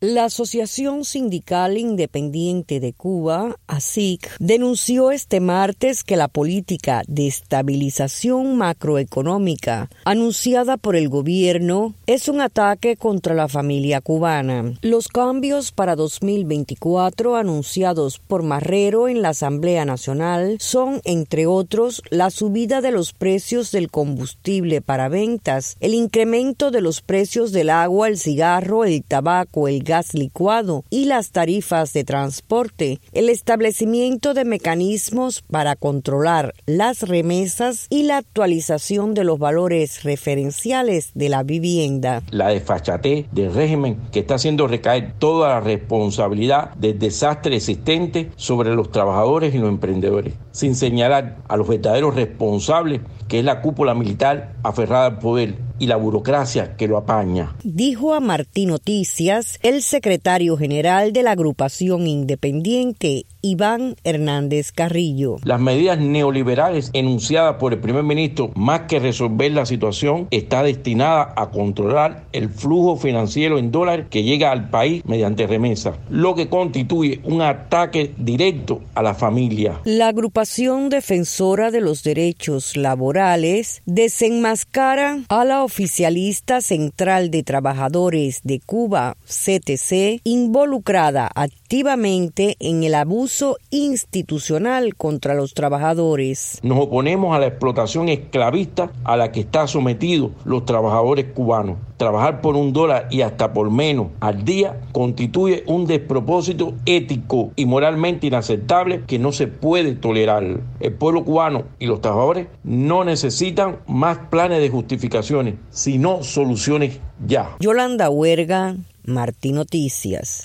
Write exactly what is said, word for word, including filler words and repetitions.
La Asociación Sindical Independiente de Cuba, A S I C, denunció este martes que la política de estabilización macroeconómica anunciada por el gobierno es un ataque contra la familia cubana. Los cambios para dos mil veinticuatro anunciados por Marrero en la Asamblea Nacional son, entre otros, la subida de los precios del combustible para ventas, el incremento de los precios del agua, el cigarro, el tabaco, el gas licuado y las tarifas de transporte, el establecimiento de mecanismos para controlar las remesas y la actualización de los valores referenciales de la vivienda. La desfachatez del régimen que está haciendo recaer toda la responsabilidad del desastre existente sobre los trabajadores y los emprendedores, sin señalar a los verdaderos responsables, que es la cúpula militar aferrada al poder y la burocracia que lo apaña. Dijo a Martí Noticias el secretario general de la agrupación independiente, Iván Hernández Carrillo. Las medidas neoliberales enunciadas por el primer ministro, más que resolver la situación, está destinada a controlar el flujo financiero en dólares que llega al país mediante remesas, lo que constituye un ataque directo a la familia. La agrupación defensora de los derechos laborales desenmascara a la oficialista Central de Trabajadores de Cuba, C T C, involucrada activamente en el abuso institucional contra los trabajadores. Nos oponemos a la explotación esclavista a la que están sometidos los trabajadores cubanos. Trabajar por un dólar y hasta por menos al día constituye un despropósito ético y moralmente inaceptable que no se puede tolerar. El pueblo cubano y los trabajadores no necesitan más planes de justificaciones, sino soluciones ya. Yolanda Huerga, Martí Noticias.